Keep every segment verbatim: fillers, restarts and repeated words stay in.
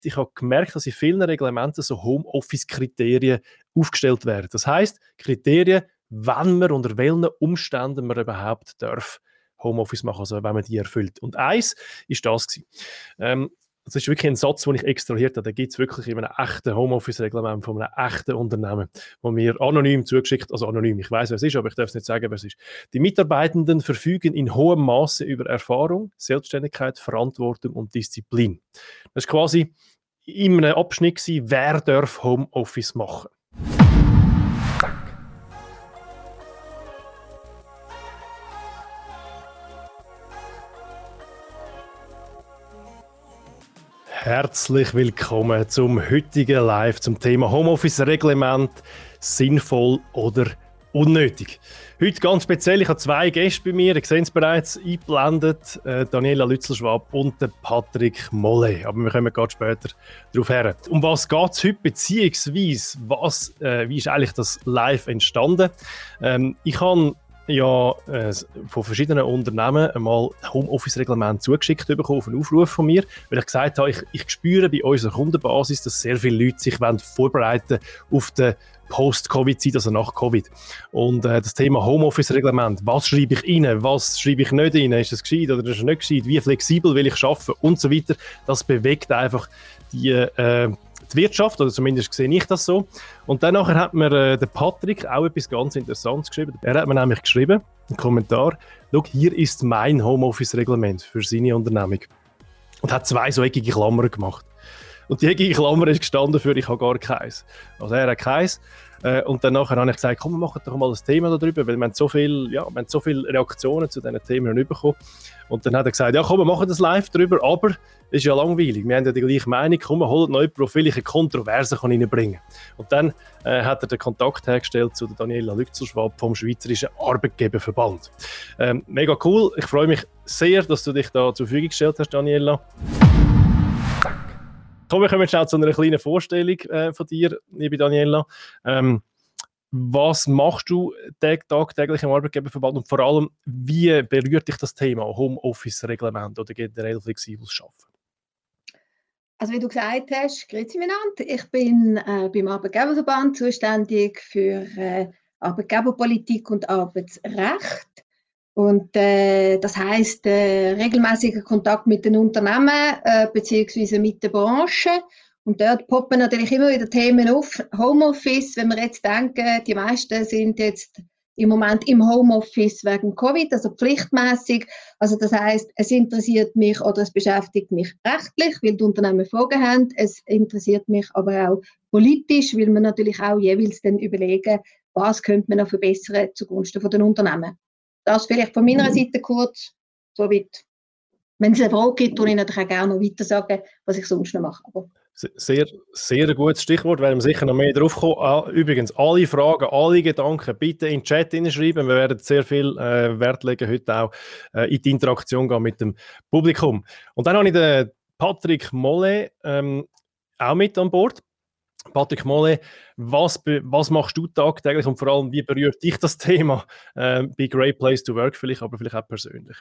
ich habe gemerkt, dass in vielen Reglementen so Homeoffice-Kriterien aufgestellt werden. Das heisst, Kriterien, wann man, unter welchen Umständen man überhaupt darf Homeoffice machen, also wenn man die erfüllt. Und eins ist das gewesen. Ähm, das ist wirklich ein Satz, den ich extrahiert habe. Den gibt es wirklich in einem echten Homeoffice-Reglement von einem echten Unternehmen, wo mir anonym zugeschickt, also anonym, ich weiß, wer es ist, aber ich darf es nicht sagen, wer es ist. Die Mitarbeitenden verfügen in hohem Maße über Erfahrung, Selbstständigkeit, Verantwortung und Disziplin. Das war quasi in einem Abschnitt gewesen, wer darf Homeoffice machen. Herzlich willkommen zum heutigen Live zum Thema Homeoffice-Reglement, sinnvoll oder unnötig. Heute ganz speziell, ich habe zwei Gäste bei mir, ihr seht es bereits eingeblendet, äh, Daniela Lützelschwab und der Patrick Mollet. Aber wir kommen gerade später darauf her. Um was geht es heute, beziehungsweise was, äh, wie ist eigentlich das Live entstanden? Ähm, ich habe ja äh, von verschiedenen Unternehmen einmal Homeoffice-Reglement zugeschickt bekommen, auf einen Aufruf von mir, weil ich gesagt habe, ich, ich spüre bei unserer Kundenbasis, dass sehr viele Leute sich vorbereiten auf die Post-Covid-Zeit, also nach Covid. Und äh, das Thema Homeoffice-Reglement, was schreibe ich rein, was schreibe ich nicht rein, ist das gescheit oder ist das nicht gescheit, wie flexibel will ich arbeiten und so weiter, das bewegt einfach die äh, die Wirtschaft, oder zumindest sehe ich das so. Und dann nachher hat mir äh, der Patrick auch etwas ganz Interessantes geschrieben. Er hat mir nämlich geschrieben, einen Kommentar, schau, hier ist mein Homeoffice-Reglement für seine Unternehmung. Und hat zwei so eckige Klammern gemacht. Und die eckige Klammer ist gestanden für, ich habe gar keins. Also er hat keins. Äh, und dann nachher habe ich gesagt, komm, wir machen doch mal ein Thema darüber, weil wir haben so viel, ja, wir haben so viele Reaktionen zu diesen Themen bekommen. Und dann hat er gesagt, ja komm, wir machen das live darüber, aber es ist ja langweilig. Wir haben ja die gleiche Meinung, komm, wir holen noch jemanden, der vielleicht eine Kontroverse reinbringen kann. Und dann äh, hat er den Kontakt hergestellt zu der Daniela Lützelschwab vom Schweizerischen Arbeitgeberverband. Ähm, mega cool, ich freue mich sehr, dass du dich da zur Verfügung gestellt hast, Daniela. Komm, wir kommen jetzt zu einer kleinen Vorstellung äh, von dir, liebe Daniela. Ähm, was machst du tag- tagtäglich im Arbeitgeberverband und vor allem, wie berührt dich das Thema Homeoffice-Reglement oder generell flexibles Arbeiten? Also wie du gesagt hast, grüezi miteinander. Ich bin äh, beim Arbeitgeberverband zuständig für äh, Arbeitgeberpolitik und Arbeitsrecht. Und äh, das heisst, äh, regelmäßiger Kontakt mit den Unternehmen äh, beziehungsweise mit der Branche. Und dort poppen natürlich immer wieder Themen auf. Homeoffice, wenn wir jetzt denken, die meisten sind jetzt im Moment im Homeoffice wegen Covid, also pflichtmäßig. Also das heisst, es interessiert mich oder es beschäftigt mich rechtlich, weil die Unternehmen Fragen haben. Es interessiert mich aber auch politisch, weil wir natürlich auch jeweils dann überlegen, was könnte man noch verbessern zugunsten von den Unternehmen. Das vielleicht von meiner Seite kurz, so weit. Wenn es eine Frage gibt, würde ich natürlich auch gerne noch weiter sagen, was ich sonst noch mache. Aber sehr, sehr ein gutes Stichwort, werden wir sicher noch mehr drauf kommen. Ah, übrigens, alle Fragen, alle Gedanken bitte in den Chat hineinschreiben. Wir werden sehr viel äh, Wert legen heute auch äh, in die Interaktion gehen mit dem Publikum. Und dann habe ich den Patrick Mollet ähm, auch mit an Bord. Patrick Mollet, was, was machst du tagtäglich und vor allem, wie berührt dich das Thema äh, bei Great Place to Work, vielleicht, aber vielleicht auch persönlich?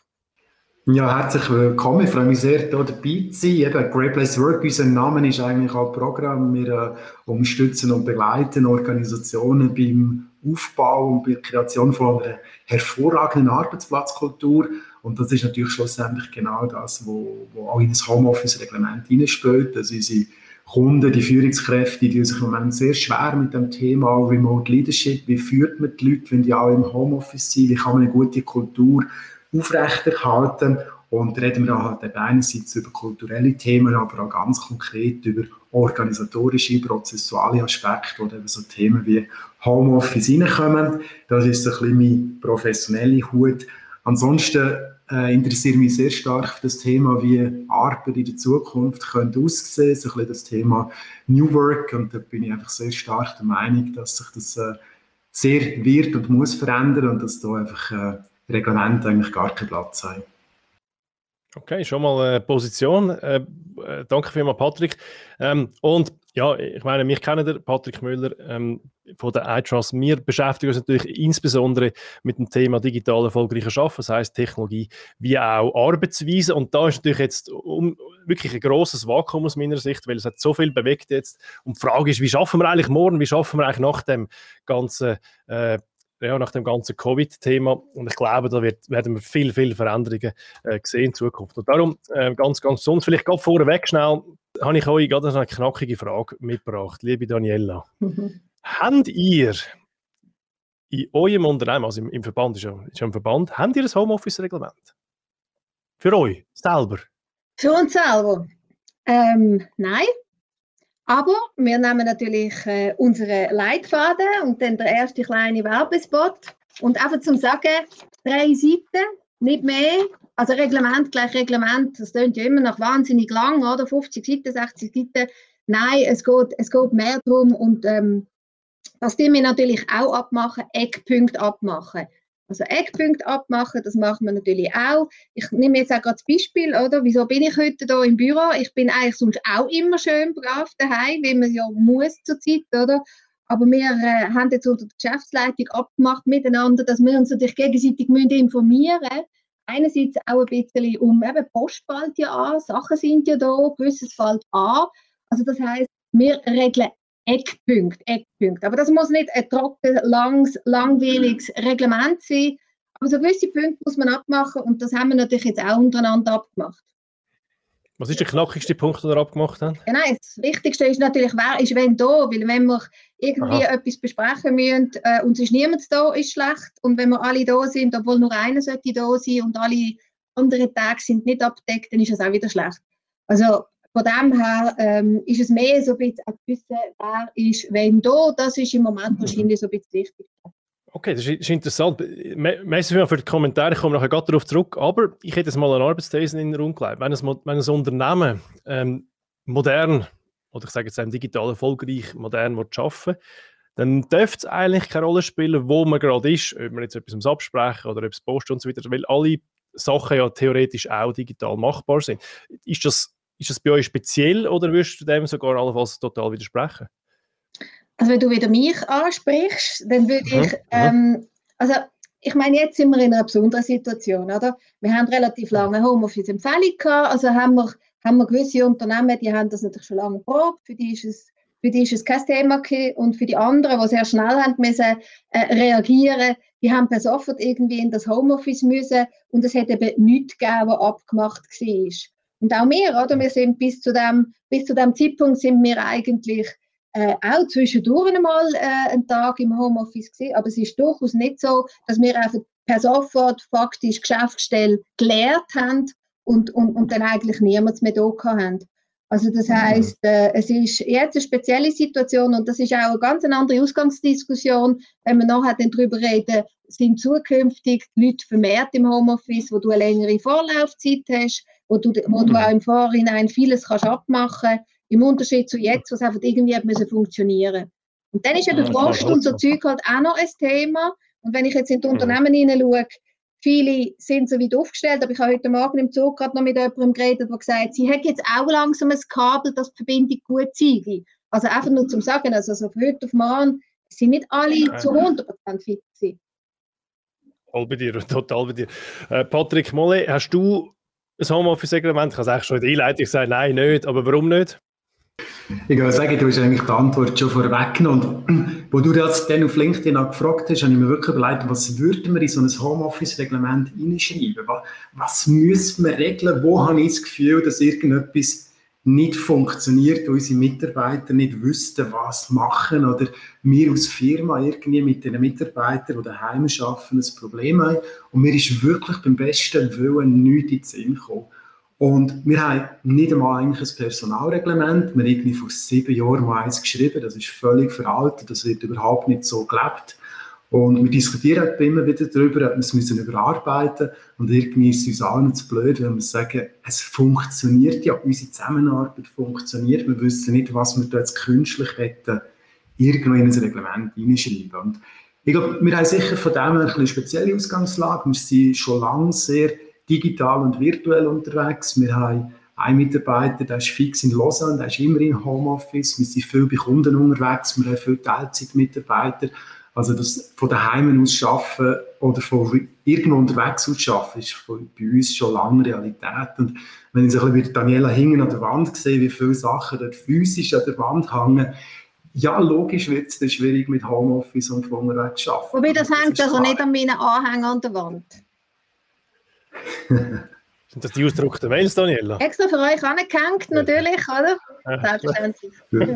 Ja, herzlich willkommen. Ich freue mich sehr, hier dabei zu sein. Eben, Great Place to Work, unser Name ist eigentlich auch Programm. Wir äh, unterstützen und begleiten Organisationen beim Aufbau und bei der Kreation von einer hervorragenden Arbeitsplatzkultur. Und das ist natürlich schlussendlich genau das, wo, wo auch in das Homeoffice-Reglement hineinspielt. Also unsere Kunden, die Führungskräfte, die sich im Moment sehr schwer mit dem Thema Remote Leadership, wie führt man die Leute, wenn die auch im Homeoffice sind, wie kann man eine gute Kultur aufrechterhalten, und reden wir halt eben einerseits über kulturelle Themen, aber auch ganz konkret über organisatorische, prozessuale Aspekte, oder eben so Themen wie Homeoffice reinkommen. Das ist so ein bisschen mein professioneller Hut. Ansonsten äh, interessiere mich sehr stark für das Thema, wie Arbeit in der Zukunft könnte aussehen, so ein bisschen das Thema New Work, und da bin ich einfach sehr stark der Meinung, dass sich das äh, sehr wird und muss verändern und dass da einfach äh, Reglement eigentlich gar keinen Platz haben. Okay, schon mal eine Position. Äh, danke vielmals, Patrick. Ähm, und Ja, ich meine, mich kennen der Patrick Müller ähm, von der iTrust. Wir beschäftigen uns natürlich insbesondere mit dem Thema digital erfolgreicher Arbeiten, das heisst Technologie wie auch Arbeitsweise. Und da ist natürlich jetzt um, wirklich ein grosses Vakuum aus meiner Sicht, weil es hat so viel bewegt jetzt. Und die Frage ist, wie schaffen wir eigentlich morgen, wie schaffen wir eigentlich nach dem ganzen äh, ja, nach dem ganzen Covid-Thema. Und ich glaube, da wird, werden wir viel, viel Veränderungen äh, sehen in Zukunft. Und darum äh, ganz, ganz sonst, vielleicht gerade vorweg schnell, habe ich euch gerade eine knackige Frage mitgebracht. Liebe Daniela, mhm. habt ihr in eurem Unternehmen, also im, im Verband, ist ja, ist ja ein Verband, habt ihr ein Homeoffice-Reglement? Für euch selber? Für uns selber? Ähm, nein. Aber wir nehmen natürlich äh, unsere Leitfaden und dann der erste kleine Werbespot. Und einfach zum Sagen, drei Seiten, nicht mehr. Also Reglement gleich Reglement, das klingt ja immer noch wahnsinnig lang, oder? fünfzig Seiten, sechzig Seiten. Nein, es geht, es geht mehr darum. Und ähm, das tun wir natürlich auch abmachen, Eckpunkte abmachen. Also Eckpunkte abmachen, das machen wir natürlich auch. Ich nehme jetzt auch gerade das Beispiel, oder? Wieso bin ich heute hier im Büro? Ich bin eigentlich sonst auch immer schön brav daheim, wie man ja muss zurzeit, oder? Aber wir äh, haben jetzt unter der Geschäftsleitung abgemacht miteinander, dass wir uns natürlich gegenseitig informieren müssen. Einerseits auch ein bisschen um, eben Post fällt ja an, Sachen sind ja da, gewisses fällt an. Also das heisst, wir regeln Eckpunkt, Eckpunkt. Aber das muss nicht ein trocken, langes, langweiliges Reglement sein. Aber so gewisse Punkte muss man abmachen und das haben wir natürlich jetzt auch untereinander abgemacht. Was ist der knackigste Punkt, den ihr abgemacht habt? Ja, nein, das Wichtigste ist natürlich, wer ist wenn da, weil wenn wir irgendwie Aha. etwas besprechen müssen äh, und es ist niemand da, ist schlecht. Und wenn wir alle da sind, obwohl nur einer sollte da sein und alle anderen Tage sind nicht abgedeckt, dann ist das auch wieder schlecht. Also von dem her ähm, ist es mehr so ein bisschen ein wissen, wer ist wenn da. Das ist im Moment wahrscheinlich so ein bisschen wichtig. Okay, das ist, ist interessant. Merci für die Kommentare, ich komme nachher gerade darauf zurück. Aber ich hätte jetzt mal eine Arbeitsthese in den Raum gelegt. Wenn ein, wenn ein Unternehmen ähm, modern, oder ich sage jetzt auch digital erfolgreich, modern arbeiten will, dann dürfte es eigentlich keine Rolle spielen, wo man gerade ist, ob man jetzt etwas absprechen oder ob es posten und so weiter, weil alle Sachen ja theoretisch auch digital machbar sind. Ist das Ist das bei euch speziell oder würdest du dem sogar allenfalls total widersprechen? Also wenn du wieder mich ansprichst, dann würde mhm. ich, ähm, also ich meine, jetzt sind wir in einer besonderen Situation, oder? Wir haben relativ lange Homeoffice-Empfehlung gehabt, also haben wir, haben wir gewisse Unternehmen, die haben das natürlich schon lange geprobt, für die ist es, für die ist es kein Thema gewesen. Und für die anderen, die sehr schnell haben müssen, äh, reagieren, die haben per sofort irgendwie in das Homeoffice müssen und es hat eben nichts gegeben, was abgemacht war. Und auch wir, oder? Wir sind bis zu dem, bis zu dem Zeitpunkt sind wir eigentlich äh, auch zwischendurch einmal äh, einen Tag im Homeoffice gewesen. Aber es ist durchaus nicht so, dass wir einfach per sofort faktisch Geschäftsstelle geleert haben und, und, und dann eigentlich niemand mehr da haben. Also das heisst, äh, es ist jetzt eine spezielle Situation und das ist auch eine ganz andere Ausgangsdiskussion, wenn wir nachher dann darüber reden, sind zukünftig die Leute vermehrt im Homeoffice, wo du eine längere Vorlaufzeit hast, wo du, wo du auch im Vorhinein vieles kannst abmachen, im Unterschied zu jetzt, was einfach irgendwie hat müssen funktionieren. Und dann ist eben die Post und so Zeug halt auch noch ein Thema. Und wenn ich jetzt in die Unternehmen hineinschaue, viele sind so weit aufgestellt, aber ich habe heute Morgen im Zug gerade noch mit jemandem geredet, der gesagt hat, sie hat jetzt auch langsam ein Kabel, dass die Verbindung gut sei. Also einfach nur zum Sagen, also so von heute auf morgen sind nicht alle zu hundert Prozent fit gewesen. Total bei dir, total bei dir. Äh, Patrick Mollet, hast du ein Homeoffice-Reglement? Ich habe es eigentlich schon in der Einleitung gesagt, nein, nicht, aber warum nicht? Ich würde sagen, du hast eigentlich die Antwort schon vorweggenommen. Und wo du das dann auf LinkedIn auch gefragt hast, habe ich mir wirklich überlegt, was würden wir in so ein Homeoffice-Reglement hineinschreiben? Was, was müssen wir regeln? Wo habe ich das Gefühl, dass irgendetwas nicht funktioniert, unsere Mitarbeiter nicht wüssten, was machen oder wir als Firma irgendwie mit den Mitarbeitern, die daheim arbeiten, ein Problem haben. Und mir ist wirklich beim besten Willen nichts in den Sinn gekommen. Und wir haben nicht einmal eigentlich ein Personalreglement. Wir haben irgendwie vor sieben Jahren mal eins geschrieben. Das ist völlig veraltet. Das wird überhaupt nicht so gelebt. Und wir diskutieren immer wieder darüber, ob wir es müssen überarbeiten müssen. Und irgendwie ist es uns allen zu blöd, wenn wir sagen, es funktioniert ja, unsere Zusammenarbeit funktioniert. Wir wissen nicht, was wir da jetzt künstlich hätten, irgendwo in ein Reglement hineinschreiben. Und ich glaube, wir haben sicher von dem her eine spezielle Ausgangslage. Wir sind schon lange sehr digital und virtuell unterwegs. Wir haben ein Mitarbeiter, der ist fix in Lausanne, der ist immer im Homeoffice, wir sind viel bei Kunden unterwegs, wir haben viele Teilzeitmitarbeiter. Also das von daheim aus arbeiten oder von irgendwo unterwegs aus arbeiten, ist bei uns schon lange Realität. Und wenn ich so ein bisschen wie Daniela hinten an der Wand sehe, wie viele Sachen dort physisch an der Wand hängen, ja, logisch wird es dann schwierig mit Homeoffice und von unterwegs zu arbeiten. Wobei das hängt das also nicht an meinen Anhängern an der Wand. Sind das die ausgedruckten Mails, Daniela? Extra für euch angehängt, natürlich, oder? Selbstverständlich.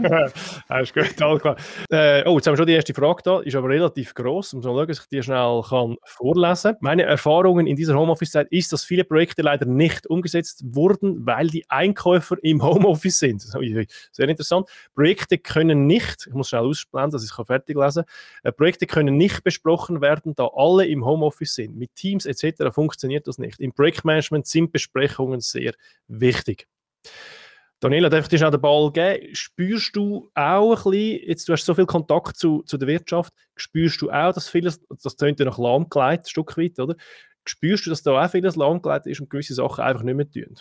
Das ist gut, alles klar. Äh, oh, jetzt haben wir schon die erste Frage da, ist aber relativ gross. Muss man schauen, dass ich die schnell kann vorlesen kann. Meine Erfahrungen in dieser Homeoffice-Zeit ist, dass viele Projekte leider nicht umgesetzt wurden, weil die Einkäufer im Homeoffice sind. Sehr interessant. Projekte können nicht, ich muss schnell ausblenden, dass ich es fertig lesen kann, äh, Projekte können nicht besprochen werden, da alle im Homeoffice sind. Mit Teams et cetera funktioniert das nicht. Im Projektmanagement sind Besprechungen sehr wichtig. Daniela, darf ich dir schnell den Ball geben? Spürst du auch ein bisschen, jetzt, du hast so viel Kontakt zu, zu der Wirtschaft, spürst du auch, dass vieles, das tönt ja nach lahmgelegt, ein Stück weit, oder? Spürst du, dass da auch vieles lahmgelegt ist und gewisse Sachen einfach nicht mehr tun?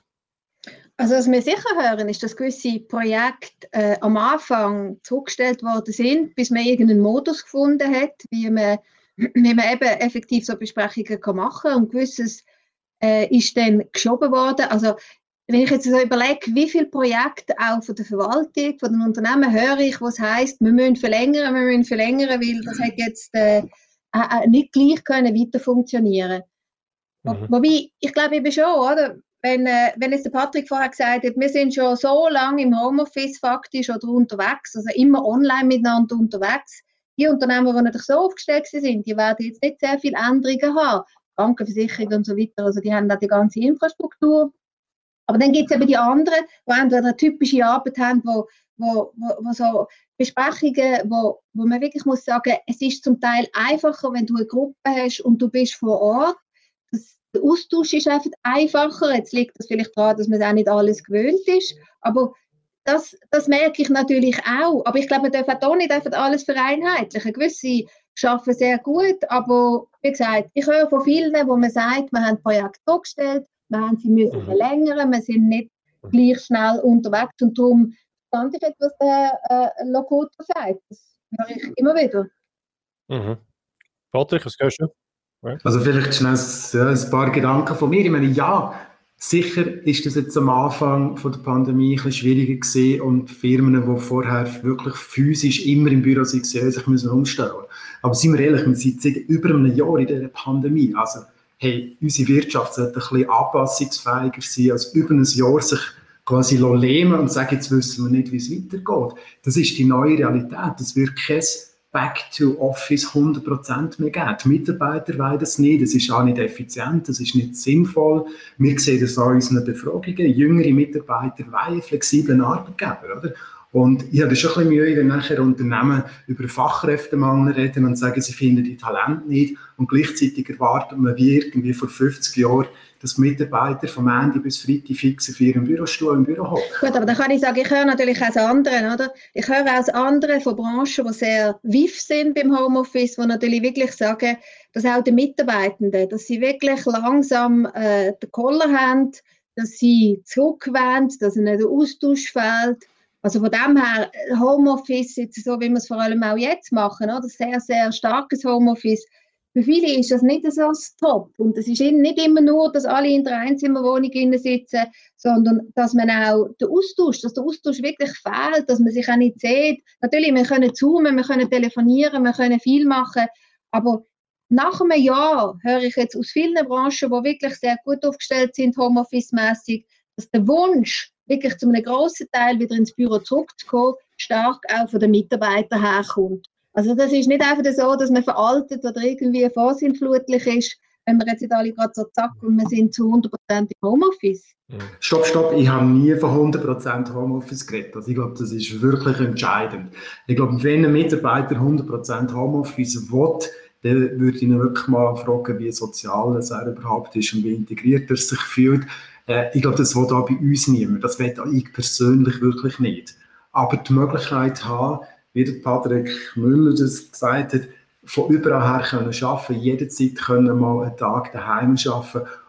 Also was wir sicher hören, ist, dass gewisse Projekte äh, am Anfang zurückgestellt worden sind, bis man irgendeinen Modus gefunden hat, wie man, wie man eben effektiv so Besprechungen kann machen kann, und gewisses äh, ist dann geschoben worden. Also wenn ich jetzt so überlege, wie viele Projekte auch von der Verwaltung, von den Unternehmen höre ich, was heisst, wir müssen verlängern, wir müssen verlängern, weil das hat jetzt äh, äh, nicht gleich können weiter funktionieren. Mhm. Wobei, ich glaube eben schon, oder? Wenn, äh, wenn jetzt der Patrick vorher gesagt hat, wir sind schon so lange im Homeoffice faktisch oder unterwegs, also immer online miteinander unterwegs, die Unternehmen, die natürlich so aufgestellt sind, die werden jetzt nicht sehr viele Änderungen haben, Krankenversicherung und so weiter, also die haben da die ganze Infrastruktur. Aber dann gibt es eben die anderen, die entweder eine typische Arbeit haben, wo, wo, wo, wo so Besprechungen, wo, wo man wirklich muss sagen, es ist zum Teil einfacher, wenn du eine Gruppe hast und du bist vor Ort. Das, der Austausch ist einfach einfacher. Jetzt liegt das vielleicht daran, dass man auch nicht alles gewöhnt ist. Aber das, das merke ich natürlich auch. Aber ich glaube, man darf auch nicht einfach alles vereinheitlichen. Gewisse arbeiten sehr gut, aber wie gesagt, ich höre von vielen, wo man sagt, wir haben Projekte vorgestellt, wir haben sie müssen verlängern, wir sind nicht gleich schnell unterwegs, und darum fand ich etwas, was der äh, Lokoto sagt. Das höre ich immer wieder. Mhm. Patrick, was gehst du? Ja. Also vielleicht schnell ein paar Gedanken von mir. Ich meine, ja, sicher ist das jetzt am Anfang von der Pandemie ein bisschen schwieriger gewesen, und Firmen, die vorher wirklich physisch immer im Büro waren, sich müssen umstellen. Aber seien wir ehrlich, wir sind seit über einem Jahr in dieser Pandemie. Also, hey, unsere Wirtschaft sollte ein bisschen anpassungsfähiger sein, als über ein Jahr sich quasi lähmen und sagen, jetzt wissen wir nicht, wie es weitergeht. Das ist die neue Realität. Es wird kein Back to Office hundert Prozent mehr geben. Die Mitarbeiter wollen das nicht. Das ist auch nicht effizient, das ist nicht sinnvoll. Wir sehen das an unseren Befragungen. Jüngere Mitarbeiter wollen flexiblen Arbeitgeber, oder? Und ich habe schon ein bisschen Mühe, wenn nachher Unternehmen über Fachkräftemangel reden und sagen, sie finden die Talente nicht, und gleichzeitig erwartet man wie irgendwie vor fünfzig Jahren, dass Mitarbeiter vom Montag bis Freitag fix auf ihrem Bürostuhl im Büro hocken. Gut, aber dann kann ich sagen, ich höre natürlich auch das andere, oder? Ich höre auch das andere von Branchen, die sehr vif sind beim Homeoffice, die natürlich wirklich sagen, dass auch die Mitarbeitenden, dass sie wirklich langsam äh, den Koller haben, dass sie zurückwenden, dass ihnen der Austausch fehlt. Also von dem her, Homeoffice, jetzt so wie wir es vor allem auch jetzt machen, oder? Sehr, sehr starkes Homeoffice. Für viele ist das nicht so das Top. Und es ist nicht immer nur, dass alle in der Einzimmerwohnung sitzen, sondern dass man auch den Austausch, dass der Austausch wirklich fehlt, dass man sich auch nicht sieht. Natürlich, wir können zoomen, wir können telefonieren, wir können viel machen, aber nach einem Jahr höre ich jetzt aus vielen Branchen, die wirklich sehr gut aufgestellt sind, Homeoffice-mässig, dass der Wunsch, wirklich zu einem grossen Teil wieder ins Büro zurückzukommen, stark auch von den Mitarbeitern herkommt. Also das ist nicht einfach so, dass man veraltet oder irgendwie vorsinnflutlich ist, wenn wir jetzt nicht alle gerade so zack und wir sind zu hundert Prozent im Homeoffice. Stopp, stopp, ich habe nie von hundert Prozent Homeoffice geredet. Also ich glaube, das ist wirklich entscheidend. Ich glaube, wenn ein Mitarbeiter hundert Prozent Homeoffice will, dann würde ich ihn wirklich mal fragen, wie sozial er überhaupt ist und wie integriert er sich fühlt. Ich glaube, das will auch bei uns niemand. Das will ich persönlich wirklich nicht. Aber die Möglichkeit haben, wie der Patrick Müller das gesagt hat, von überall her können arbeiten, jederzeit können mal einen Tag daheim arbeiten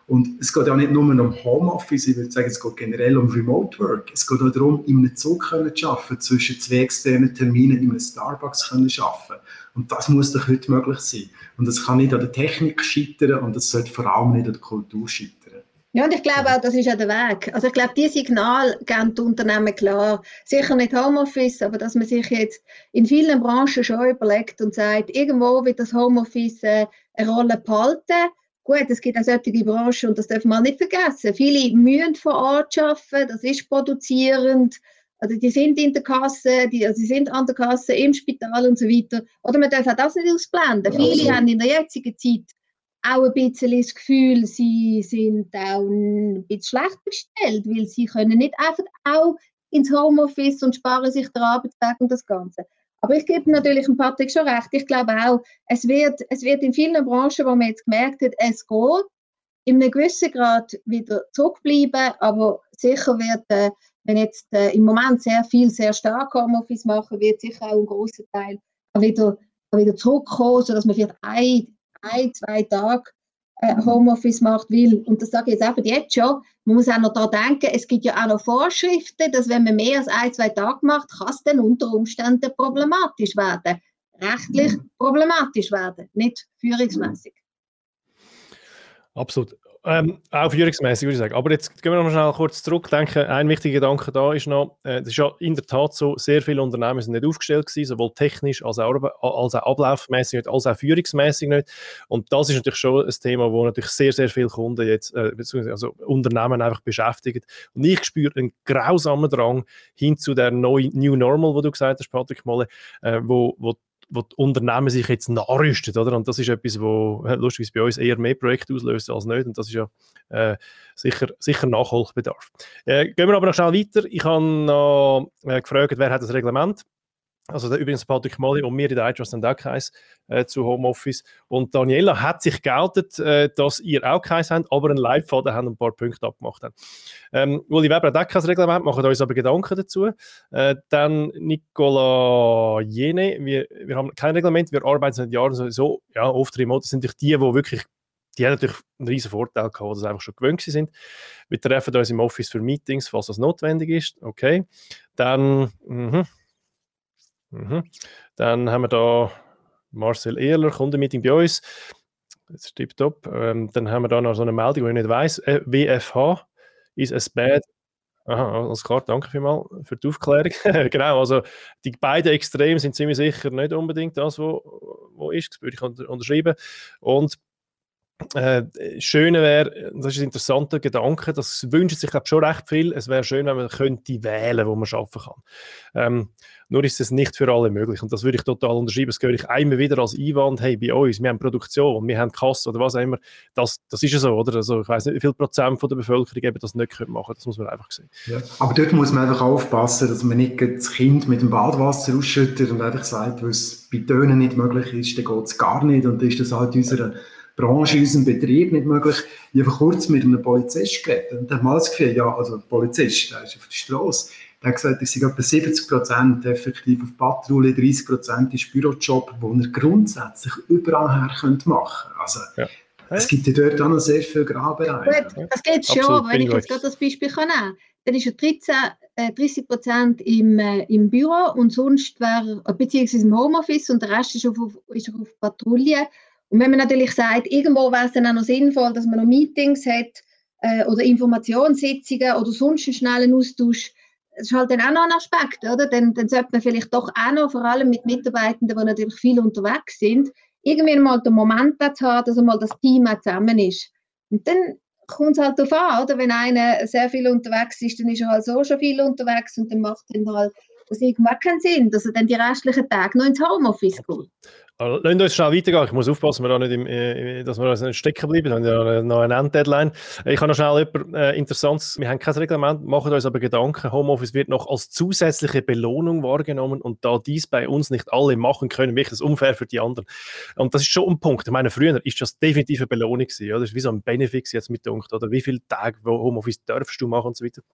Und es geht ja nicht nur um Homeoffice, ich würde sagen, es geht generell um Remote Work. Es geht auch darum, in einem Zug zu arbeiten, zwischen zwei externen Terminen in einem Starbucks zu arbeiten. Und das muss doch heute möglich sein. Und das kann nicht an der Technik scheitern und das sollte vor allem nicht an der Kultur scheitern. Ja, und ich glaube auch, das ist ja der Weg. Also ich glaube, die Signale geben die Unternehmen klar. Sicher nicht Homeoffice, aber dass man sich jetzt in vielen Branchen schon überlegt und sagt, irgendwo wird das Homeoffice äh, eine Rolle behalten. Gut, es gibt auch solche Branchen, und das darf man nicht vergessen. Viele müssen vor Ort arbeiten, das ist produzierend. Also die sind in der Kasse, die, also die sind an der Kasse, im Spital und so weiter. Oder man darf auch das nicht ausblenden. Ja, viele so. Haben in der jetzigen Zeit auch ein bisschen das Gefühl, sie sind auch ein bisschen schlecht bestellt, weil sie können nicht einfach auch ins Homeoffice und sparen sich den Arbeitstag und das Ganze. Aber ich gebe natürlich dem Patrick schon recht. Ich glaube auch, es wird, es wird in vielen Branchen, wo man jetzt gemerkt hat, es geht, in einem gewissen Grad wieder zurückbleiben, aber sicher wird, äh, wenn jetzt äh, im Moment sehr viel, sehr stark Homeoffice machen, wird sicher auch ein grosser Teil wieder, wieder zurückkommen, sodass man vielleicht ein, ein zwei Tage äh, Homeoffice macht will. Und das sage ich jetzt einfach jetzt schon. Man muss auch noch daran denken, es gibt ja auch noch Vorschriften, dass wenn man mehr als ein, zwei Tage macht, kann es dann unter Umständen problematisch werden. Rechtlich problematisch werden, nicht führungsmäßig. Absolut. Ähm, auch führungsmäßig würde ich sagen. Aber jetzt gehen wir noch mal schnell kurz zurück. Ich denke, ein wichtiger Gedanke da ist noch, äh, das ist ja in der Tat so, sehr viele Unternehmen sind nicht aufgestellt gewesen, sowohl technisch als auch, als auch ablaufmäßig nicht, als auch führungsmäßig nicht. Und das ist natürlich schon ein Thema, wo natürlich sehr, sehr viele Kunden jetzt, äh, also Unternehmen einfach beschäftigt. Und ich spüre einen grausamen Drang hin zu der New Normal, wo du gesagt hast, Patrick Molle, äh, wo, wo wo die Unternehmen sich jetzt nachrüsten, oder? Und das ist etwas, wo lustigerweise bei uns eher mehr Projekte auslöst als nicht. Und das ist ja äh, sicher, sicher Nachholbedarf. Äh, gehen wir aber noch schnell weiter. Ich habe noch äh, gefragt, wer hat das Reglement? Also der, übrigens Patrick Molli und wir in der iTrust haben auch keins äh, zu Homeoffice. Und Daniela hat sich geoutet, äh, dass ihr auch keins habt, aber einen Leitfaden haben und ein paar Punkte abgemacht haben. Ähm, Uli Weber hat auch kein Reglement, machen uns aber Gedanken dazu. Äh, dann Nicola Jene, wir, wir haben kein Reglement, wir arbeiten seit Jahren sowieso, ja, oft remote. Das sind natürlich die, die wirklich, die haben natürlich einen riesen Vorteil gehabt, die das einfach schon gewöhnt sind. Wir treffen uns im Office für Meetings, falls das notwendig ist. Okay. Dann, mhm. Mhm. Dann haben wir da Marcel Ehrler, Kundenmeeting bei uns. Das ist tipptopp. Ähm, dann haben wir da noch so eine Meldung, die ich nicht weiss. Äh, W F H is as bad. Aha, alles klar, danke vielmals für die Aufklärung. Genau, also die beiden Extreme sind ziemlich sicher nicht unbedingt das, was wo ist. Das würde ich unter, unterschreiben. Und Äh, Schöne wäre, das ist ein interessanter Gedanke, das wünscht sich glaub, schon recht viel, es wäre schön, wenn man könnte wählen, wo man arbeiten kann. Ähm, nur ist es nicht für alle möglich und das würde ich total unterschreiben, das höre ich einmal wieder als Einwand, hey, bei uns, wir haben Produktion, wir haben Kasse oder was auch immer, das, das ist ja so, oder? Also ich weiss nicht, wie viel Prozent von der Bevölkerung eben das nicht machen können, das muss man einfach sehen. Ja, aber dort muss man einfach aufpassen, dass man nicht das Kind mit dem Badwasser ausschüttet und einfach sagt, weil es bei Tönen nicht möglich ist, dann geht es gar nicht und dann ist das halt unserer Branche, in unserem Betrieb nicht möglich. Ich habe kurz mit einem Polizist geredet und der hat mal das Gefühl, ja, also ein Polizist, der ist auf der Straße, der hat gesagt, es sind etwa siebzig Prozent effektiv auf Patrouille, dreißig Prozent ist Bürojob, den er grundsätzlich überall her könnte machen könnte. Also, ja. Es gibt ja dort auch noch sehr viele Graubereiche. Gut, das geht schon, aber wenn ich jetzt gerade das Beispiel kann nehmen, dann ist er dreißig Prozent im, äh, im Büro und sonst wäre, beziehungsweise im Homeoffice und der Rest ist auf, ist auf Patrouille. Und wenn man natürlich sagt, irgendwo wäre es dann auch noch sinnvoll, dass man noch Meetings hat äh, oder Informationssitzungen oder sonst einen schnellen Austausch, das ist halt dann auch noch ein Aspekt, oder? Dann, dann sollte man vielleicht doch auch noch, vor allem mit Mitarbeitenden, die natürlich viel unterwegs sind, irgendwie mal den Moment dazu haben, dass einmal das Team auch zusammen ist. Und dann kommt es halt darauf an, oder? Wenn einer sehr viel unterwegs ist, dann ist er halt so schon viel unterwegs und dann macht dann halt das irgendwann keinen Sinn, dass er dann die restlichen Tage noch ins Homeoffice geht. Also, lassen wir uns schnell weitergehen. Ich muss aufpassen, dass wir, da nicht im, äh, dass wir uns nicht stecken bleiben. Wir haben ja noch eine Enddeadline. Ich habe noch schnell etwas äh, Interessantes. Wir haben kein Reglement, machen uns aber Gedanken. Homeoffice wird noch als zusätzliche Belohnung wahrgenommen und da dies bei uns nicht alle machen können, wirklich das unfair für die anderen. Und das ist schon ein Punkt. Ich meine, früher ist das definitiv eine Belohnung gewesen, oder? Das ist wie so ein Benefit jetzt mit dunkt, oder? Wie viele Tage wo Homeoffice darfst du machen und so weiter.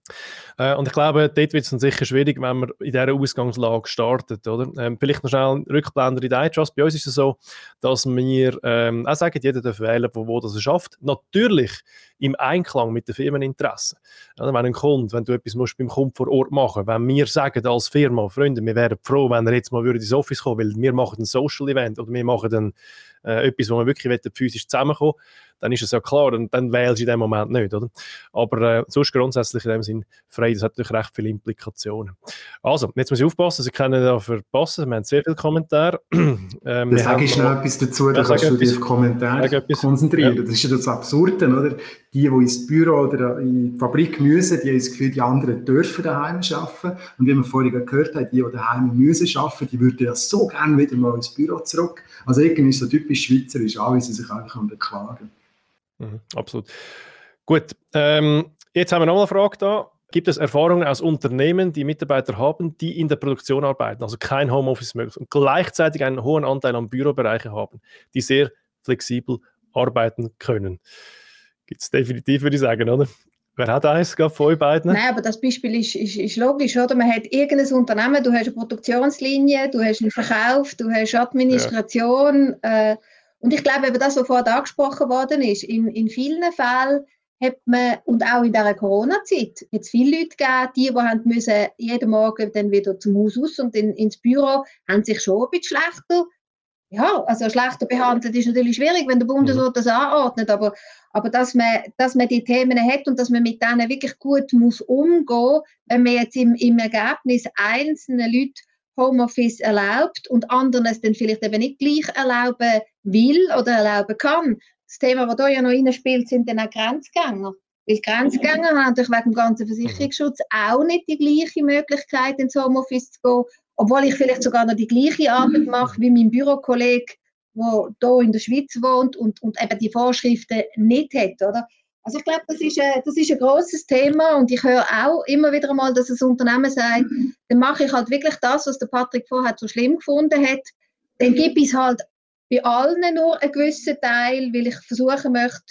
Äh, und ich glaube, dort wird es dann sicher schwierig, wenn man in dieser Ausgangslage startet. Oder? Ähm, vielleicht noch schnell ein Rückblender in die iTrust. Bei uns ist es so, dass wir ähm, auch sagen, jeder darf wählen, wo, wo das er schafft. Natürlich im Einklang mit den Firmeninteressen. Also wenn ein Kunde, wenn du etwas musst beim Kunden vor Ort machen, wenn wir sagen als Firma, Freunde, wir wären froh, wenn er jetzt mal würde ins Office kommen würde, weil wir machen ein Social Event oder wir machen dann äh, etwas, wo wir wirklich physisch zusammenkommen, dann ist es ja klar, und dann wählst du in dem Moment nicht, oder? Aber äh, sonst grundsätzlich in dem Sinn frei, das hat natürlich recht viele Implikationen. Also, jetzt muss ich aufpassen, Sie können da verpassen, wir haben sehr viele Kommentare. ähm, da sage ich noch etwas dazu, da kannst du dich auf Kommentare konzentrieren. Ja. Das ist ja das Absurde, oder? Die, die ins Büro oder in die Fabrik müssen, die haben das Gefühl, die anderen dürfen daheim arbeiten. Und wie wir vorhin gehört haben, die, die daheim müssen arbeiten, die würden ja so gerne wieder mal ins Büro zurück. Also irgendwie ist so typisch schweizerisch, auch wie sie sich einfach beklagen. Mhm, absolut. Gut, ähm, jetzt haben wir noch eine Frage da. Gibt es Erfahrungen aus Unternehmen, die Mitarbeiter haben, die in der Produktion arbeiten, also kein Homeoffice möglich und gleichzeitig einen hohen Anteil an Bürobereichen haben, die sehr flexibel arbeiten können? Gibt es definitiv, würde ich sagen, oder? Wer hat eins von euch beiden? Nein, aber das Beispiel ist, ist, ist logisch, oder? Man hat irgendein Unternehmen, du hast eine Produktionslinie, du hast einen Verkauf, du hast Administration. Ja. Äh, und ich glaube, eben das, was vorhin angesprochen worden ist, in, in vielen Fällen hat man, und auch in dieser Corona-Zeit, jetzt viele Leute gegeben, die, die haben müssen jeden Morgen dann wieder zum Haus raus und in, ins Büro, haben sich schon ein bisschen schlechter, ja, also schlechter behandelt ist natürlich schwierig, wenn der Bundesrat das anordnet, aber, aber dass, man, dass man die Themen hat und dass man mit denen wirklich gut muss umgehen, wenn man jetzt im, im Ergebnis einzelnen Leuten Homeoffice erlaubt und anderen es dann vielleicht eben nicht gleich erlauben will oder erlauben kann. Das Thema, das hier ja noch reinspielt, sind dann auch Grenzgänger. Weil Grenzgänger haben natürlich wegen dem ganzen Versicherungsschutz auch nicht die gleiche Möglichkeit, ins Homeoffice zu gehen, obwohl ich vielleicht sogar noch die gleiche Arbeit mache wie mein Bürokollege, der hier in der Schweiz wohnt und, und eben die Vorschriften nicht hat. Oder? Also ich glaube, das ist, ein, das ist ein grosses Thema und ich höre auch immer wieder einmal, dass ein Unternehmen sagt, dann mache ich halt wirklich das, was der Patrick vorher so schlimm gefunden hat, dann gebe ich es halt bei allen nur einen gewissen Teil, weil ich versuchen möchte,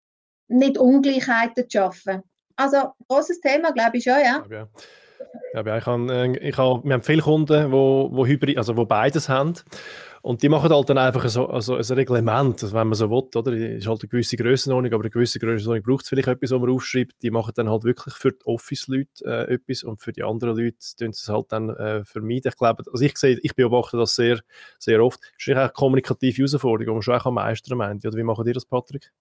nicht Ungleichheiten zu schaffen. Also ein grosses Thema, glaube ich schon, ja. Ja, ja, ich habe, ich habe, wir haben viele Kunden, die wo, wo Hybrid, also wo beides haben. Und die machen halt dann einfach so, also ein Reglement, also wenn man so will, oder? Ist halt eine gewisse Grössenordnung, aber eine gewisse Grössenordnung braucht es vielleicht etwas, was man aufschreibt. Die machen dann halt wirklich für die Office-Leute äh, etwas und für die anderen Leute tun sie es halt dann äh, vermeiden. Ich glaube, also ich sehe, ich beobachte das sehr, sehr oft. Das ist auch eine kommunikative Herausforderung, die man schon auch meistern meint. Oder wie machen ihr das, Patrick?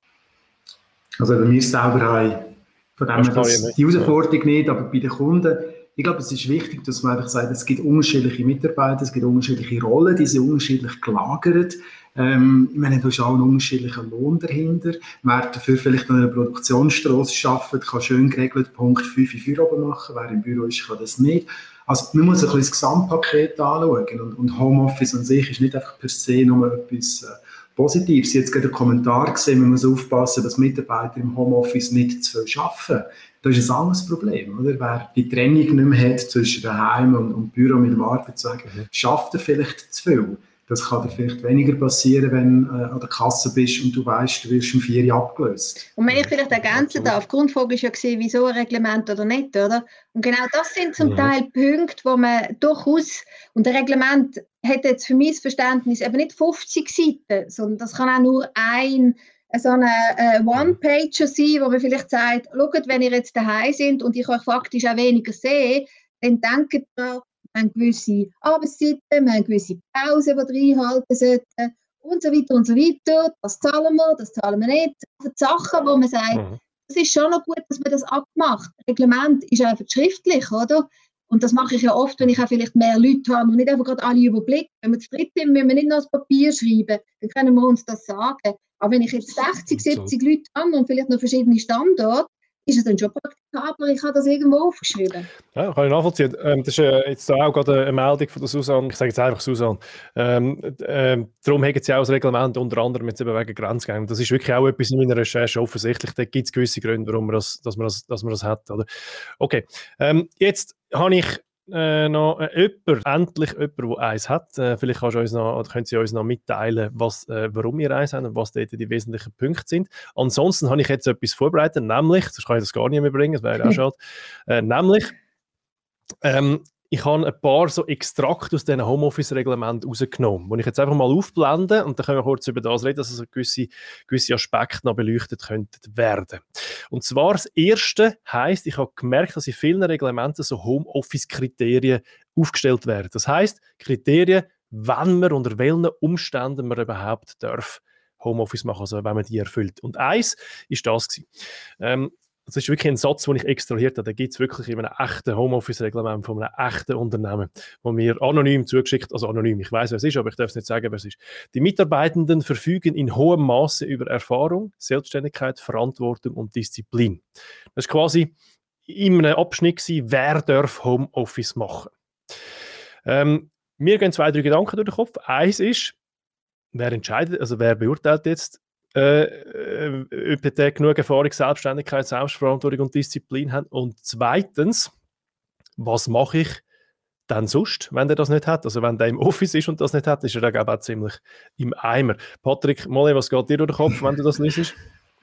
Also bei mir selber haben von dem das, die Herausforderung nicht, aber bei den Kunden, ich glaube, es ist wichtig, dass man einfach sagt, es gibt unterschiedliche Mitarbeiter, es gibt unterschiedliche Rollen, die sind unterschiedlich gelagert. Ähm, ich meine, da ist auch ein unterschiedlicher Lohn dahinter. Wer dafür vielleicht an einer Produktionsstrasse arbeitet, kann schön geregelt Punkt fünf in vier oben machen, wer im Büro ist, kann das nicht. Also man muss ein bisschen das Gesamtpaket anschauen und, und Homeoffice an sich ist nicht einfach per se nur etwas äh, Positives. Ich habe jetzt gerade einen Kommentar gesehen, man muss aufpassen, dass Mitarbeiter im Homeoffice nicht zu viel arbeiten. Das ist ein anderes Problem, oder? Wer die Trennung nicht mehr hat zwischen daheim und, und Büro mit dem Arbeitsweg, mhm. schafft er vielleicht zu viel. Das kann dir vielleicht weniger passieren, wenn du äh, an der Kasse bist und du weißt, du wirst um vier Jahre abgelöst. Und wenn ich vielleicht ergänzen darf, die Grundfrage ist ja gewesen, wieso ein Reglement oder nicht, oder? Und genau das sind zum mhm. Teil Punkte, wo man durchaus, und ein Reglement hat jetzt für mein Verständnis eben nicht fünfzig Seiten, sondern das kann auch nur ein so ein äh, One-Pager sein, wo man vielleicht sagt, schaut, wenn ihr jetzt daheim sind und ich euch faktisch auch weniger sehe, dann denkt daran, wir haben gewisse Arbeitszeiten, wir haben gewisse Pausen, die wir einhalten sollten und so weiter und so weiter. Das zahlen wir, das zahlen wir nicht. Also die Sachen, wo man sagt, mhm. das ist schon noch gut, dass man das abmacht. Reglement ist einfach schriftlich, oder? Und das mache ich ja oft, wenn ich auch vielleicht mehr Leute habe und nicht einfach gerade alle überblicken. Wenn wir zu dritt sind, müssen wir nicht noch das Papier schreiben, dann können wir uns das sagen. Aber wenn ich jetzt sechzig, siebzig Leute habe und vielleicht noch verschiedene Standorte, ist es dann schon praktikabel, ich habe das irgendwo aufgeschrieben. Ja, kann ich nachvollziehen. Ähm, das ist äh, jetzt auch gerade eine Meldung von der Susanne, ich sage jetzt einfach Susanne. Ähm, äh, darum haben sie auch das Reglement, unter anderem jetzt eben wegen Grenzgängen. Das ist wirklich auch etwas in meiner Recherche offensichtlich. Da gibt es gewisse Gründe, warum man das, dass man das, dass man das hat. Oder? Okay, ähm, jetzt habe ich äh, noch äh, jemand, endlich jemand, der eins hat. Äh, vielleicht kannst du uns noch, oder können Sie uns noch mitteilen, was, äh, warum ihr eins habt und was dort die wesentlichen Punkte sind. Ansonsten habe ich jetzt etwas vorbereitet, nämlich, sonst kann ich das gar nicht mehr bringen, das wäre auch schade, äh, nämlich, ähm, ich habe ein paar so Extrakte aus diesen Homeoffice-Reglementen rausgenommen, die ich jetzt einfach mal aufblende und dann können wir kurz über das reden, dass also gewisse, gewisse Aspekte noch beleuchtet könnten werden. Und zwar das Erste heisst, ich habe gemerkt, dass in vielen Reglementen so Homeoffice-Kriterien aufgestellt werden. Das heisst, Kriterien, wann man unter welchen Umständen man überhaupt darf Homeoffice machen, also wenn man die erfüllt. Und eins ist das gewesen. Ähm, Das ist wirklich ein Satz, den ich extrahiert habe. Den gibt es wirklich in einem echten Homeoffice-Reglement von einem echten Unternehmen, wo mir anonym zugeschickt, also anonym, ich weiß, wer es ist, aber ich darf es nicht sagen, wer es ist. Die Mitarbeitenden verfügen in hohem Maße über Erfahrung, Selbstständigkeit, Verantwortung und Disziplin. Das war quasi in einem Abschnitt gewesen, wer darf Homeoffice machen. Ähm, mir gehen zwei, drei Gedanken durch den Kopf. Eins ist, wer entscheidet, also wer beurteilt jetzt, Äh, äh, ob der genug Erfahrung, Selbstständigkeit, Selbstverantwortung und Disziplin haben. Und zweitens, was mache ich dann sonst, wenn der das nicht hat? Also wenn der im Office ist und das nicht hat, ist er dann auch ziemlich im Eimer. Patrick Mollet, was geht dir durch den Kopf, wenn du das liest?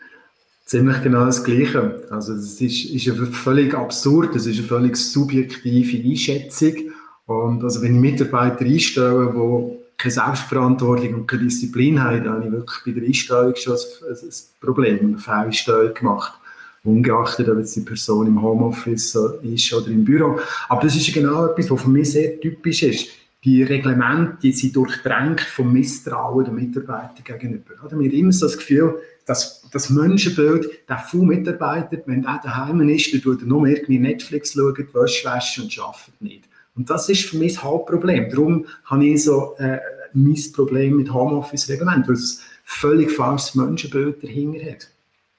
Ziemlich genau das Gleiche. Also es ist, ist ja völlig absurd, es ist eine völlig subjektive Einschätzung. Und also wenn ich Mitarbeiter einstelle, die keine Selbstverantwortung und keine Disziplin haben, dann habe ich wirklich bei der Einstellung schon ein, ein Problem, eine Fehleinstellung gemacht. Ungeachtet, ob jetzt die Person im Homeoffice ist oder im Büro. Aber das ist genau etwas, was für mich sehr typisch ist. Die Reglemente, die sind durchdrängt vom Misstrauen der Mitarbeiter gegenüber. Wir haben immer so das Gefühl, dass das Menschenbild, der viel Mitarbeiter, wenn der daheim ist, dann schaut er nur irgendwie Netflix, schaut, Wäsche waschen und arbeitet nicht. Und das ist für mich das Hauptproblem. Darum habe ich so äh, mein Problem mit Homeoffice-Reglement, weil es ein völlig falsches Menschenbild dahinter hat.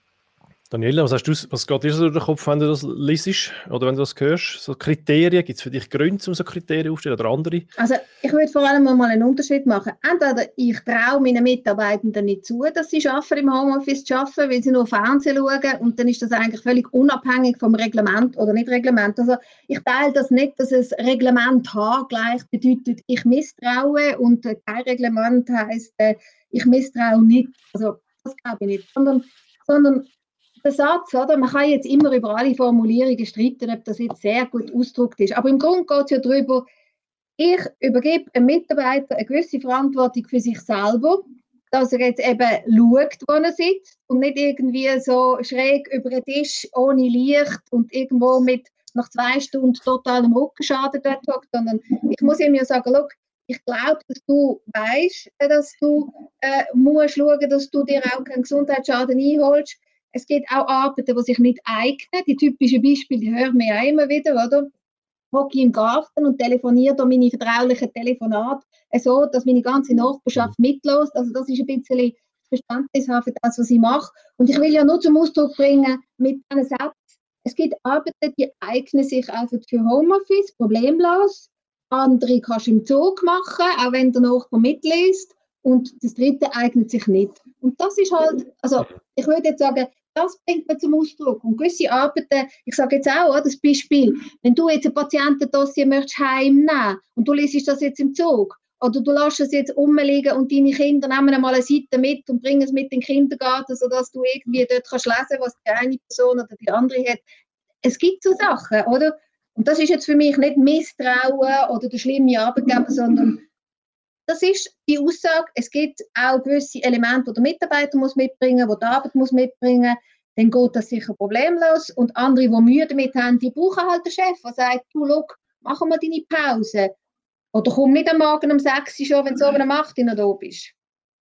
Daniela, was, hast du, was geht dir so durch den Kopf, wenn du das liest oder wenn du das hörst? So Kriterien, gibt es für dich Gründe, um so Kriterien aufzustellen oder andere? Also ich würde vor allem mal einen Unterschied machen. Entweder ich traue meinen Mitarbeitenden nicht zu, dass sie schaffen, im Homeoffice zu arbeiten, weil sie nur Fernsehen schauen, und dann ist das eigentlich völlig unabhängig vom Reglement oder nicht Reglement. Also ich teile das nicht, dass es Reglement H gleich bedeutet, ich misstraue, und kein Reglement heisst, ich misstraue nicht. Also das glaube ich nicht. Sondern, sondern der Satz, oder? Man kann jetzt immer über alle Formulierungen streiten, ob das jetzt sehr gut ausgedrückt ist. Aber im Grunde geht es ja darüber, ich übergebe einem Mitarbeiter eine gewisse Verantwortung für sich selber, dass er jetzt eben schaut, wo er sitzt und nicht irgendwie so schräg über den Tisch, ohne Licht und irgendwo mit nach zwei Stunden totalem Rückenschaden dort hockt, sondern ich muss ihm ja sagen, schau, ich glaube, dass du weißt, dass du äh, musst schauen, dass du dir auch keinen Gesundheitsschaden einholst. Es gibt auch Arbeiten, die sich nicht eignen. Die typischen Beispiele, die hören wir ja immer wieder, oder? Hocke im Garten und telefoniere da meine vertraulichen Telefonate so, dass meine ganze Nachbarschaft mitlässt. Also das ist ein bisschen Verständnis haben für das, was ich mache. Und ich will ja nur zum Ausdruck bringen, mit einem Satz, es gibt Arbeiten, die eignen sich einfach für Homeoffice, problemlos. Andere kannst du im Zug machen, auch wenn der Nachbar mitliest. Und das Dritte eignet sich nicht. Und das ist halt, also ich würde jetzt sagen, das bringt man zum Ausdruck. Und gewisse Arbeiten, ich sage jetzt auch, oder, das Beispiel, wenn du jetzt ein Patientendossier möchtest heimnehmen und du liest das jetzt im Zug, oder du lässt es jetzt rumliegen und deine Kinder nehmen einmal eine Seite mit und bringen es mit in den Kindergarten, sodass du irgendwie dort kannst lesen, was die eine Person oder die andere hat. Es gibt so Sachen, oder? Und das ist jetzt für mich nicht Misstrauen oder der schlimme Arbeitgeber, sondern das ist die Aussage, es gibt auch gewisse Elemente, die der Mitarbeiter muss mitbringen muss, die die Arbeit muss mitbringen muss, dann geht das sicher problemlos. Und andere, die Mühe damit haben, die brauchen halt den Chef, der sagt, du, schau, machen wir deine Pause. Oder komm nicht am Morgen um sechs Uhr schon, wenn du so um acht Uhr noch da bist.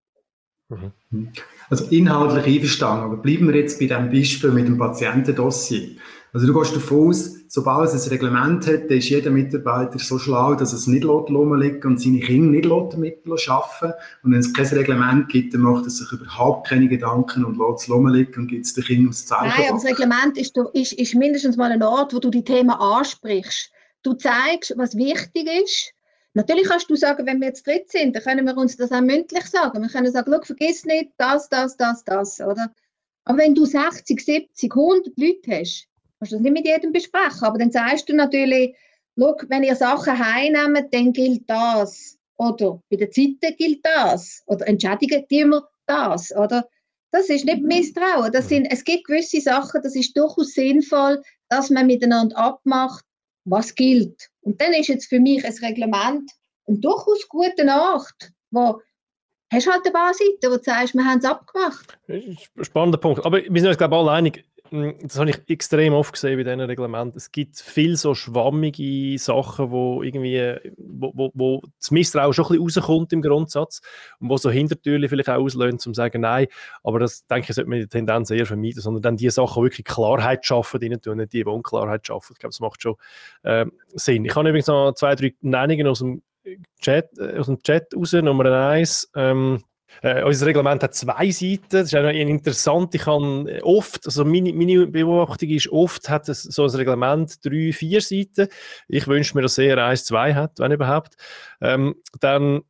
Also inhaltlich einverstanden, aber bleiben wir jetzt bei diesem Beispiel mit dem Patientendossier. Also du gehst davon aus, sobald es ein Reglement hat, dann ist jeder Mitarbeiter so schlau, dass es nicht rumliegt und seine Kinder nicht damit arbeiten. Und wenn es kein Reglement gibt, dann macht er sich überhaupt keine Gedanken und lässt es rumliegen und gibt es den Kindern aufs Zeichen. Nein, aber das Reglement ist, ist, ist mindestens mal ein Ort, wo du die Themen ansprichst. Du zeigst, was wichtig ist. Natürlich kannst du sagen, wenn wir jetzt dritt sind, dann können wir uns das auch mündlich sagen. Wir können sagen, vergiss nicht das, das, das, das. Oder? Aber wenn du sechzig, siebzig, hundert Leute hast, kannst du das nicht mit jedem besprechen. Aber dann sagst du natürlich, schau, wenn ihr Sachen heimnehmt, dann gilt das. Oder bei den Zeiten gilt das. Oder entschädigen die immer das. Oder? Das ist nicht Misstrauen. Das sind, es gibt gewisse Sachen, das ist durchaus sinnvoll, dass man miteinander abmacht, was gilt. Und dann ist jetzt für mich ein Reglement ein durchaus guter Ort, wo hast du halt eine paar Seiten, wo du sagst, wir haben es abgemacht. Spannender Punkt. Aber wir sind uns, glaube ich, alle einig, das habe ich extrem oft gesehen bei diesen Reglementen. Es gibt viele so schwammige Sachen, wo irgendwie, wo, wo, wo das Misstrauen schon ein bisschen rauskommt im Grundsatz und wo so Hintertürchen vielleicht auch auslösen, um zu sagen, nein, aber das, denke ich, sollte man die Tendenz eher vermeiden, sondern dann die Sachen, die wirklich Klarheit schaffen, drin tun, nicht die, die Unklarheit schaffen. Ich glaube, das macht schon äh, Sinn. Ich habe übrigens noch zwei, drei Nennungen aus dem Chat, äh, aus dem Chat raus. Nummer eins, ähm, Äh, unser Reglement hat zwei Seiten, das ist auch interessant, ich kann oft, also meine, meine Beobachtung ist, oft hat es so ein Reglement drei, vier Seiten, ich wünsche mir, dass er eins, zwei hat, wenn überhaupt. Ähm, dann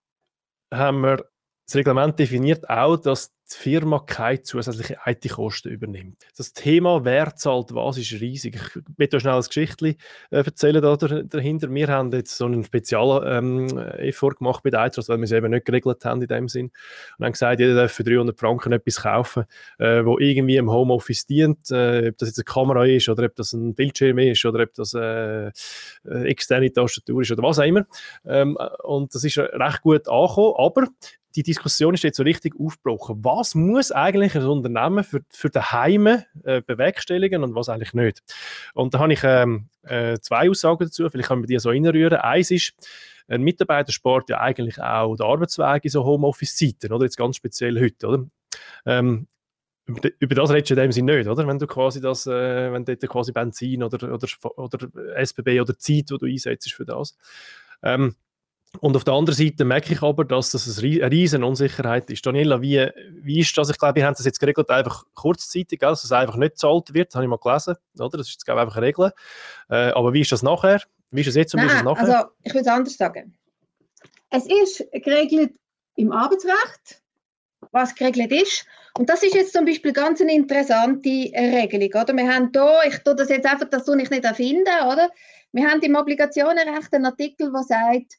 haben wir, das Reglement definiert auch, dass die Firma keine zusätzliche I T-Kosten übernimmt. Das Thema, wer zahlt was, ist riesig. Ich möchte euch schnell ein Geschichtchen äh, erzählen da dahinter. Wir haben jetzt so einen Spezial-Effort ähm, gemacht bei der Eitros, weil wir es eben nicht geregelt haben in dem Sinn. Und haben gesagt, jeder darf für dreihundert Franken etwas kaufen, äh, wo irgendwie im Homeoffice dient, äh, ob das jetzt eine Kamera ist oder ob das ein Bildschirm ist oder ob das äh, eine externe Tastatur ist oder was auch immer. Ähm, und das ist recht gut angekommen, aber die Diskussion ist jetzt so richtig aufgebrochen. Was muss eigentlich ein Unternehmen für, für daheim äh, bewerkstelligen und was eigentlich nicht? Und da habe ich ähm, äh, zwei Aussagen dazu, vielleicht können wir die so reinrühren. Eins ist, ein Mitarbeiter spart ja eigentlich auch den Arbeitsweg in so Homeoffice-Zeiten, oder? Jetzt ganz speziell heute, oder? Ähm, über, über das redest du in dem Sinne nicht, oder? Wenn du quasi das, äh, wenn dort quasi Benzin oder, oder, oder S B B oder Zeit, die du einsetzt für das. Ähm, Und auf der anderen Seite merke ich aber, dass das eine riesen Unsicherheit ist. Daniela, wie, wie ist das? Ich glaube, wir haben das jetzt geregelt, einfach kurzzeitig, dass es einfach nicht gezahlt wird. Das habe ich mal gelesen. Oder? Das ist jetzt, glaube ich, einfach eine Regel. Äh, aber wie ist das nachher? Wie ist es jetzt und Nein, wie ist es nachher? Also, ich würde es anders sagen. Es ist geregelt im Arbeitsrecht, was geregelt ist. Und das ist jetzt zum Beispiel ganz eine interessante Regelung. Oder? Wir haben hier, ich tue das jetzt einfach, das tue ich nicht erfinden, oder? Wir haben im Obligationenrecht einen Artikel, der sagt,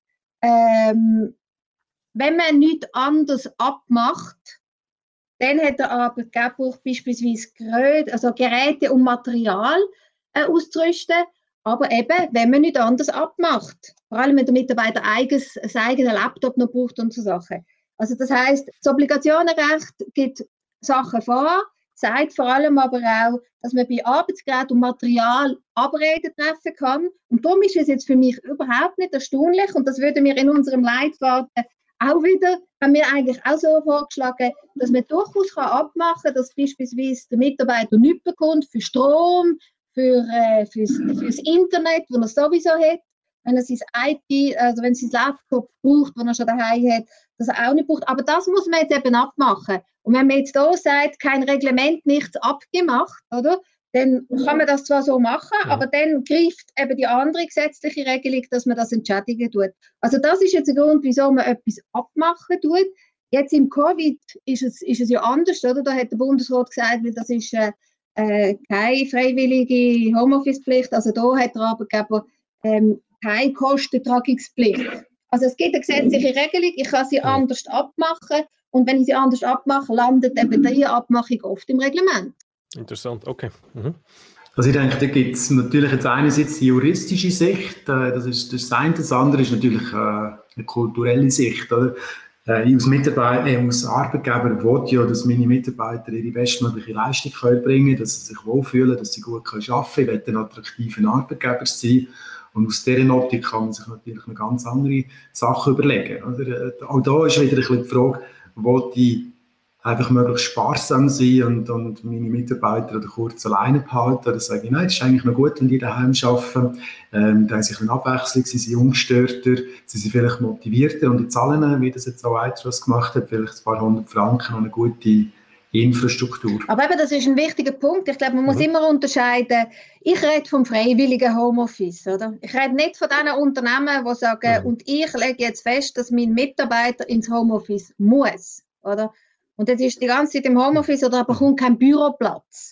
Ähm, wenn man nichts anderes abmacht, dann hat der Arbeitgeber beispielsweise Geräte, also Geräte und Material äh, auszurüsten, aber eben, wenn man nichts anderes abmacht. Vor allem, wenn der Mitarbeiter eigenes, sein eigenes Laptop noch braucht und so Sachen. Also das heisst, das Obligationenrecht gibt Sachen vor, sagt vor allem aber auch, dass man bei Arbeitsgeräten und Material Abreden treffen kann. Und darum ist es jetzt für mich überhaupt nicht erstaunlich, und das würden wir in unserem Leitfaden auch wieder, haben wir eigentlich auch so vorgeschlagen, dass man durchaus kann abmachen kann, dass beispielsweise der Mitarbeiter nichts bekommt für Strom, für, äh, fürs, fürs Internet, das er sowieso hat, wenn er sein I T, also wenn er sein Laptop braucht, das er schon daheim hat, dass er auch nicht braucht. Aber das muss man jetzt eben abmachen. Und wenn man jetzt hier sagt, kein Reglement, nichts abgemacht, oder? Dann kann man das zwar so machen, ja, aber dann greift eben die andere gesetzliche Regelung, dass man das entschädigen tut. Also das ist jetzt ein Grund, wieso man etwas abmachen tut. Jetzt im Covid ist es, ist es ja anders, oder? Da hat der Bundesrat gesagt, das ist äh, äh, keine freiwillige Homeoffice-Pflicht. Also da hat der Arbeitgeber ähm, keine Kostentragungspflicht. Also es gibt eine gesetzliche Regelung, ich kann sie ja anders abmachen, und wenn ich sie anders abmache, landet eben die Abmachung oft im Reglement. Interessant, okay. Mhm. Also ich denke, da gibt es natürlich jetzt einerseits die juristische Sicht, das ist das eine, das andere ist natürlich eine kulturelle Sicht. Oder? Ich als Mitarbeiter, äh, als Arbeitgeber will ja, dass meine Mitarbeiter ihre bestmögliche Leistung können bringen können, dass sie sich wohlfühlen, dass sie gut arbeiten können. Ich will ein attraktiver Arbeitgeber sein. Und aus dieser Optik kann man sich natürlich eine ganz andere Sache überlegen. Oder? Auch da ist wieder ein bisschen die Frage, will ich einfach möglichst sparsam sein und, und meine Mitarbeiter oder kurz alleine behalten, oder sage ich, nein, es ist eigentlich noch gut, wenn die daheim arbeiten, ähm, da haben sie eine Abwechslung, sie sind ungestörter, sie sind vielleicht motivierter und die zahlen, wie das jetzt auch Eitros gemacht hat, vielleicht ein paar hundert Franken und eine gute Infrastruktur. Aber eben, das ist ein wichtiger Punkt. Ich glaube, man muss mhm. immer unterscheiden. Ich rede vom freiwilligen Homeoffice, oder? Ich rede nicht von diesen Unternehmen, die sagen, mhm. und ich lege jetzt fest, dass mein Mitarbeiter ins Homeoffice muss, oder? Und jetzt ist die ganze Zeit im Homeoffice oder er bekommt keinen Büroplatz.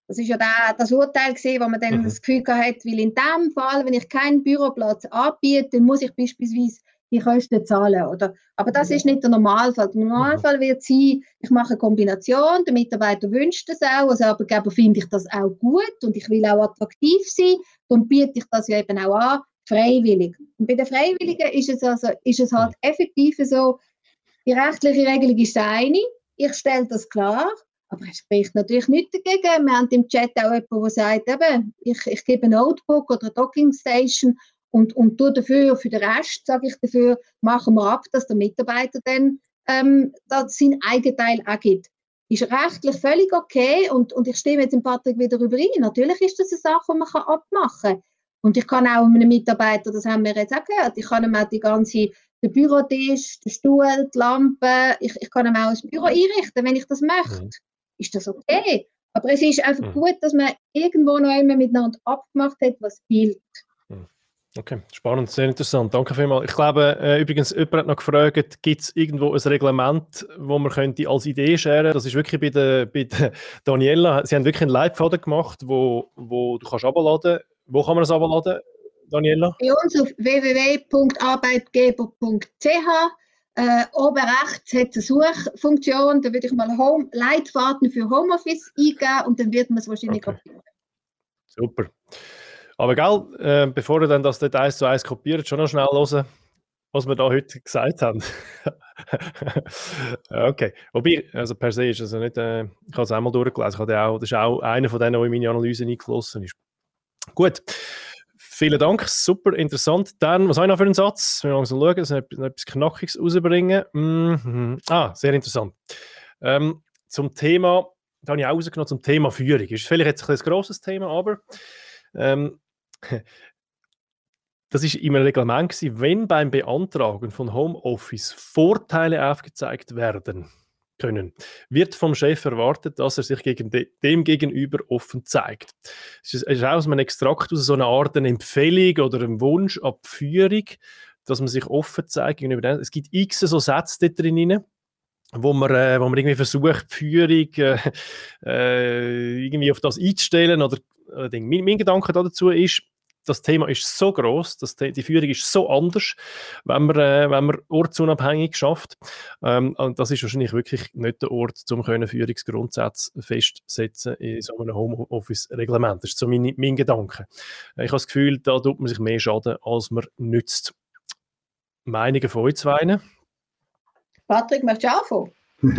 Das ist ja der, das Urteil gewesen, wo man dann mhm. das Gefühl hat, weil in dem Fall, wenn ich keinen Büroplatz anbiete, dann muss ich beispielsweise die Kosten zahlen, oder? Aber das ist nicht der Normalfall. Der Normalfall wird sein, ich mache eine Kombination, der Mitarbeiter wünscht das auch, als Arbeitgeber finde ich das auch gut und ich will auch attraktiv sein, dann biete ich das ja eben auch an, freiwillig. Und bei den Freiwilligen ist es, also, ist es halt effektiv so, die rechtliche Regelung ist eine, ich stelle das klar, aber es spricht natürlich nichts dagegen. Wir haben im Chat auch jemanden, der sagt, eben, ich, ich gebe ein Notebook oder eine Dockingstation und, und tue dafür, für den Rest, sage ich dafür, machen wir ab, dass der Mitarbeiter dann ähm, seinen Eigenteil auch gibt. Ist rechtlich völlig okay und, und ich stimme jetzt dem Patrick wieder darüber ein. Natürlich ist das eine Sache, die man abmachen kann. Und ich kann auch einem Mitarbeiter, das haben wir jetzt auch gehört, ich kann ihm auch die ganze, den Bürotisch, den Stuhl, die Lampe, ich, ich kann ihm auch ein Büro einrichten, wenn ich das möchte. Mhm. Ist das okay? Aber es ist einfach mhm. gut, dass man irgendwo noch immer miteinander abgemacht hat, was gilt. Okay, spannend, sehr interessant. Danke vielmals. Ich glaube, äh, übrigens, jemand hat noch gefragt, gibt es irgendwo ein Reglement, wo man könnte als Idee scheren? Das ist wirklich bei der, bei der Daniela. Sie haben wirklich einen Leitfaden gemacht, wo, wo du kannst runterladen. Wo kann man das runterladen, Daniela? Bei uns auf w w w punkt arbeitgeber punkt c h. Äh, oben rechts hat es eine Suchfunktion. Da würde ich mal Home, Leitfaden für Homeoffice eingeben und dann wird man es wahrscheinlich okay. kopieren. Super. Aber gell, äh, bevor ihr dann das dort eins zu eins kopiert, schon noch schnell hören, was wir da heute gesagt haben. Okay. Wobei, also per se ist also nicht, äh, ich habe es einmal durchgelesen, ich habe auch, das ist auch einer von denen, der in meine Analyse eingeflossen ist. Gut. Vielen Dank, super interessant. Dann, was habe ich noch für einen Satz? Wir müssen schauen, dass wir etwas Knackiges rausbringen. Mm-hmm. Ah, sehr interessant. Ähm, zum Thema, da habe ich auch rausgenommen, zum Thema Führung. Ist vielleicht jetzt ein grosses Thema, aber ähm, das war im Reglement gewesen, wenn beim Beantragen von Homeoffice Vorteile aufgezeigt werden können, wird vom Chef erwartet, dass er sich gegen de, dem gegenüber offen zeigt. Es ist, es ist auch aus einem Extrakt aus so einer Art eine Empfehlung oder ein Wunsch ab Führung, dass man sich offen zeigt gegenüber dem. Es gibt x so Sätze da drin, wo man, äh, wo man irgendwie versucht, die Führung äh, äh, irgendwie auf das einzustellen. Oder, oder Ding. Mein, mein Gedanke dazu ist, das Thema ist so gross, dass die Führung ist so anders, wenn man, äh, wenn man ortsunabhängig schafft. Ähm, und das ist wahrscheinlich wirklich nicht der Ort, um Führungsgrundsätze festzusetzen in so einem Homeoffice-Reglement. Das ist so mein, mein Gedanke. Ich habe das Gefühl, da tut man sich mehr Schaden, als man nützt. Meinungen von euch zwei? Patrick, möchtest du anfangen?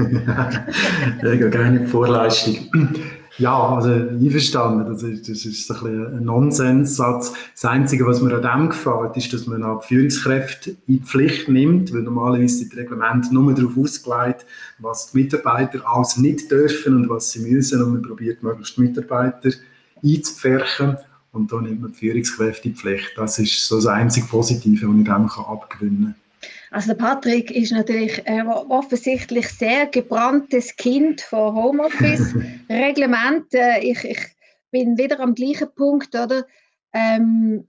Ja, ich habe keine Vorleistung. Ja, also einverstanden, das ist, das ist ein, ein Nonsenssatz. Das Einzige, was mir an dem gefällt, ist, dass man auch die Führungskräfte in die Pflicht nimmt, weil normalerweise sind die Reglemente nur darauf ausgelegt, was die Mitarbeiter alles nicht dürfen und was sie müssen, und man probiert möglichst die Mitarbeiter einzupferchen und dann nimmt man die Führungskräfte in die Pflicht. Das ist so das einzige Positive, was ich dem abgewinnen kann. Also der Patrick ist natürlich äh, offensichtlich sehr gebranntes Kind von Homeoffice-Reglement. äh, ich, ich bin wieder am gleichen Punkt, oder? Ähm,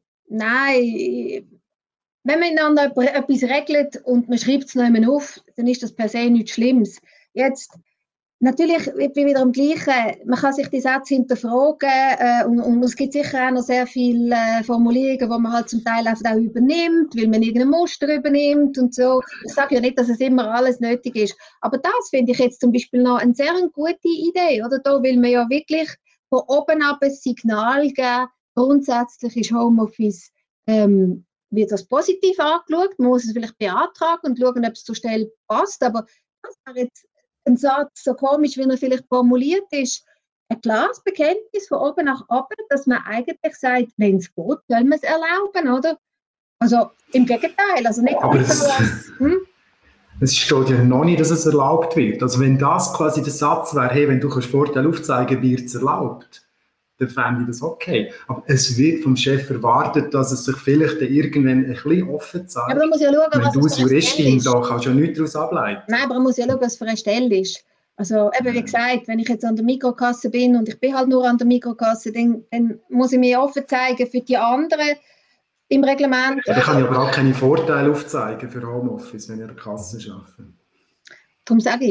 nein, wenn man einander etwas regelt und man schreibt es noch einmal auf, dann ist das per se nichts Schlimmes. Jetzt, natürlich, ich bin wieder am Gleichen. Man kann sich die Sätze hinterfragen äh, und, und es gibt sicher auch noch sehr viele äh, Formulierungen, die man halt zum Teil auch übernimmt, weil man irgendein Muster übernimmt und so. Ich sage ja nicht, dass es immer alles nötig ist, aber das finde ich jetzt zum Beispiel noch eine sehr gute Idee, oder? Da will man ja wirklich von oben ab ein Signal geben, grundsätzlich ist Homeoffice, ähm, wird das positiv angeschaut, man muss es vielleicht beantragen und schauen, ob es zur Stelle passt, aber das wäre jetzt ein Satz, so komisch, wie er vielleicht formuliert ist, ein klares Bekenntnis von oben nach unten, dass man eigentlich sagt, wenn es geht, soll man es erlauben, oder? Also im Gegenteil, also nicht aber es, was, hm? es steht ja noch nicht, dass es erlaubt wird. Also wenn das quasi der Satz wäre, hey, wenn du kannst Vorteile aufzeigen, wird es erlaubt, dann fände ich das okay. Aber es wird vom Chef erwartet, dass es sich vielleicht irgendwann ein bisschen offen zeigt. Aber man muss ja schauen, wenn was du als Juristin da kannst du ja nichts daraus ableiten. Nein, aber man muss ja schauen, was für eine Stelle ist. Also eben wie gesagt, wenn ich jetzt an der Mikrokasse bin und ich bin halt nur an der Mikrokasse, dann, dann muss ich mich offen zeigen für die anderen im Reglement. Ja, dann kann ich aber auch keine Vorteile aufzeigen für Homeoffice, wenn ich an der Kasse arbeite. Darum sage ich,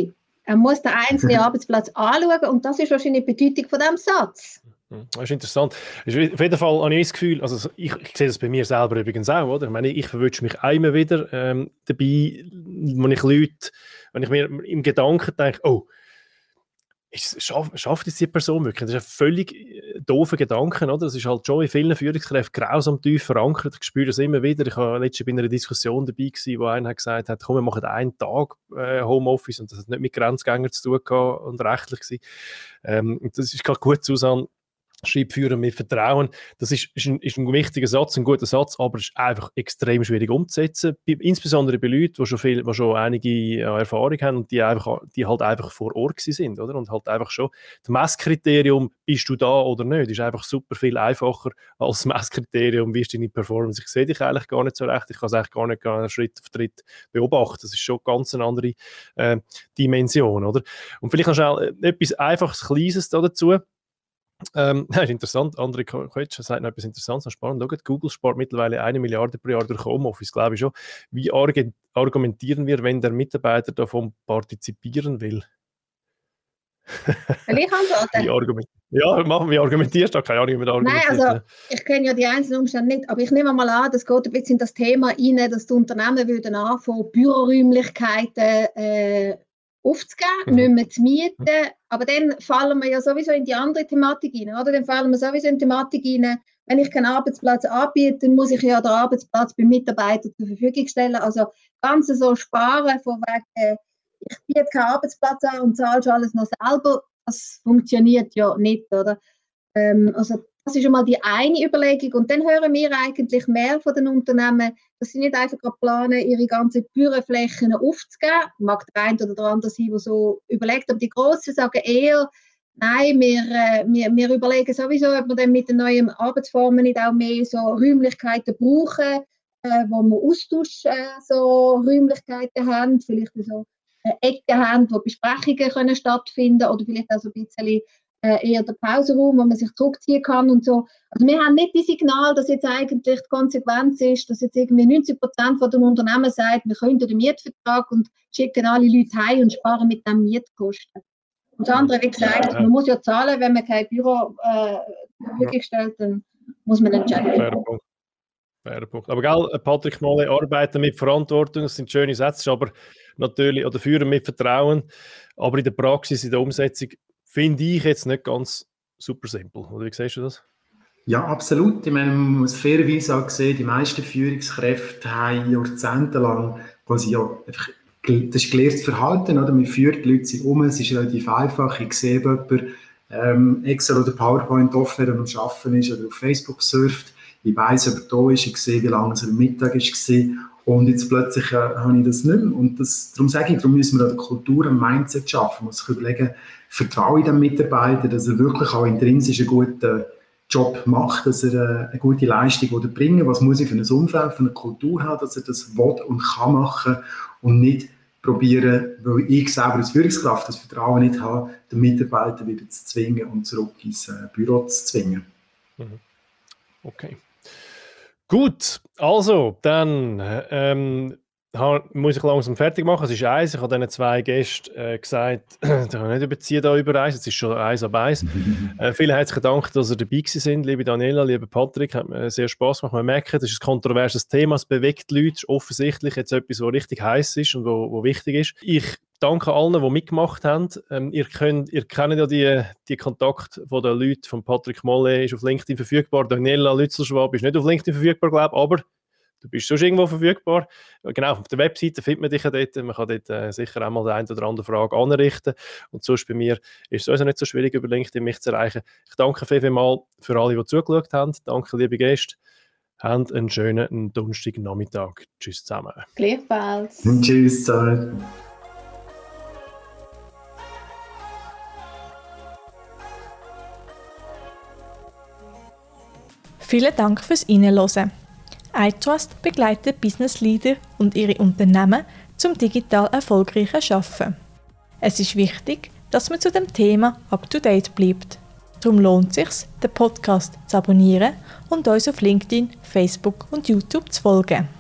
Er muss den einzelnen Arbeitsplatz anschauen und das ist wahrscheinlich die Bedeutung von diesem Satz. Das ist interessant. Auf jeden Fall habe ich das Gefühl, also ich, ich sehe das bei mir selber übrigens auch, oder? Ich meine, ich verwünsche mich auch immer wieder ähm, dabei, wenn ich Leute, wenn ich mir im Gedanken denke, oh, ist, schafft, schafft jetzt die Person wirklich? Das ist ein völlig doofer Gedanke, oder? Das ist halt schon in vielen Führungskräften grausam tief verankert. Ich spüre das immer wieder. Ich war letztens bei einer Diskussion dabei gewesen, wo einer gesagt hat, komm, wir machen einen Tag äh, Homeoffice und das hat nicht mit Grenzgängern zu tun gehabt und rechtlich gewesen. Ähm, das ist gerade gut, Susanne. Schreibführen mit Vertrauen, das ist, ist, ein, ist ein wichtiger Satz, ein guter Satz, aber es ist einfach extrem schwierig umzusetzen, bei, insbesondere bei Leuten, die schon, viel, die schon einige ja, Erfahrung haben und die, einfach, die halt einfach vor Ort sind, oder? Und halt einfach schon das Messkriterium, bist du da oder nicht, ist einfach super viel einfacher als das Messkriterium, wie ist deine Performance. Ich sehe dich eigentlich gar nicht so recht, ich kann es eigentlich gar nicht einen Schritt auf Schritt beobachten, das ist schon ganz eine andere äh, Dimension, oder? Und vielleicht noch schnell etwas Einfaches, Kleines da dazu. Ähm, das ist interessant, André Koetsch sagt noch etwas Interessantes und spannend. Schaut, Google spart mittlerweile eine Milliarde pro Jahr durch Homeoffice, glaube ich schon. Wie arg- argumentieren wir, wenn der Mitarbeiter davon partizipieren will? Will ich antworten? Wie, argument- ja, machen, wie argumentierst du? Keine Ahnung, wie man argumentiert. Nein, also ich kenne ja die einzelnen Umstände nicht, aber ich nehme mal an, das geht ein bisschen in das Thema rein, dass die Unternehmen würden anfangen, Büroräumlichkeiten äh, aufzugeben, mhm. nicht mehr zu mieten, aber dann fallen wir ja sowieso in die andere Thematik rein, oder? Dann fallen wir sowieso in die Thematik rein, wenn ich keinen Arbeitsplatz anbiete, dann muss ich ja den Arbeitsplatz beim Mitarbeiter zur Verfügung stellen, also ganz so sparen, von wegen, äh, ich biete keinen Arbeitsplatz an und zahlst alles noch selber, das funktioniert ja nicht, oder? Ähm, also das ist schon mal die eine Überlegung und dann hören wir eigentlich mehr von den Unternehmen, dass sie nicht einfach planen, ihre ganzen Büroflächen aufzugeben. Mag der eine oder der andere sein, der so überlegt, aber die Grossen sagen eher, nein, wir, äh, wir, wir überlegen sowieso, ob wir dann mit den neuen Arbeitsformen nicht auch mehr so Räumlichkeiten brauchen, äh, wo wir Austausch äh, so Räumlichkeiten haben, vielleicht so äh, Ecken haben, wo Besprechungen können stattfinden oder vielleicht auch so ein bisschen Äh, eher der Pausenraum, wo man sich zurückziehen kann und so. Also wir haben nicht die Signal, dass jetzt eigentlich die Konsequenz ist, dass jetzt irgendwie neunzig Prozent von den Unternehmen sagt, wir können den Mietvertrag und schicken alle Leute heim und sparen mit dem Mietkosten. Und das andere, wie gesagt, man muss ja zahlen, wenn man kein Büro äh, wirklich stellt, dann muss man entscheiden. Fairer Punkt. Fairer Punkt. Aber gell, Patrick Mollet, arbeiten mit Verantwortung, das sind schöne Sätze, aber natürlich, oder führen mit Vertrauen, aber in der Praxis, in der Umsetzung finde ich jetzt nicht ganz super simpel. Oder wie siehst du das? Ja, absolut. Ich meine, man muss fairerweise auch sehen, die meisten Führungskräfte haben jahrzehntelang quasi ja einfach, das ist gelerntes Verhalten, oder? Man führt die Leute um, es ist relativ einfach. Ich sehe, ob jemand ähm, Excel oder PowerPoint offen am Arbeiten ist oder auf Facebook surft. Ich weiss, ob er da ist, ich sehe, wie lange es am Mittag war. Und jetzt plötzlich äh, habe ich das nicht mehr. Und das, darum sage ich, darum müssen wir eine Kultur, ein Mindset schaffen. Man muss sich überlegen, vertraue ich dem Mitarbeiter, dass er wirklich auch intrinsisch einen guten Job macht, dass er äh, eine gute Leistung bringen will. Was muss ich für ein Umfeld, für eine Kultur haben, dass er das will und kann machen und nicht probieren, weil ich selber als Führungskraft das Vertrauen nicht habe, den Mitarbeiter wieder zu zwingen und zurück ins äh, Büro zu zwingen. Okay. Gut, also dann ähm, muss ich langsam fertig machen. Es ist eins. Ich habe diesen zwei Gästen äh, gesagt, ich kann nicht überziehen da über eins. Es ist schon eins ab eins. äh, vielen herzlichen Dank, dass ihr dabei sind, liebe Daniela, liebe Patrick. Hat mir sehr Spass gemacht. Man merkt, das ist ein kontroverses Thema. Es bewegt die Leute. Es ist offensichtlich jetzt etwas, was richtig heiß ist und wo, wo wichtig ist. Ich danke allen, die mitgemacht haben. Ähm, ihr, könnt, ihr kennt ja die, die Kontakte von den Leuten. Von Patrick Mollet ist auf LinkedIn verfügbar. Daniela Lützelschwab ist nicht auf LinkedIn verfügbar, glaube ich, aber du bist schon irgendwo verfügbar. Genau, auf der Webseite findet man dich ja dort. Man kann dort äh, sicher auch mal die eine oder andere Frage anrichten. Und sonst bei mir ist es also nicht so schwierig, über LinkedIn mich zu erreichen. Ich danke viel, viel mal für alle, die zugeschaut haben. Danke, liebe Gäste. Habt einen schönen Donnerstagnachmittag. Tschüss zusammen. Gleichfalls. Tschüss zusammen. Vielen Dank fürs Reinhören. iTrust begleitet Business Leader und ihre Unternehmen zum digital erfolgreichen Arbeiten. Es ist wichtig, dass man zu dem Thema up-to-date bleibt. Darum lohnt es sich, den Podcast zu abonnieren und uns auf LinkedIn, Facebook und YouTube zu folgen.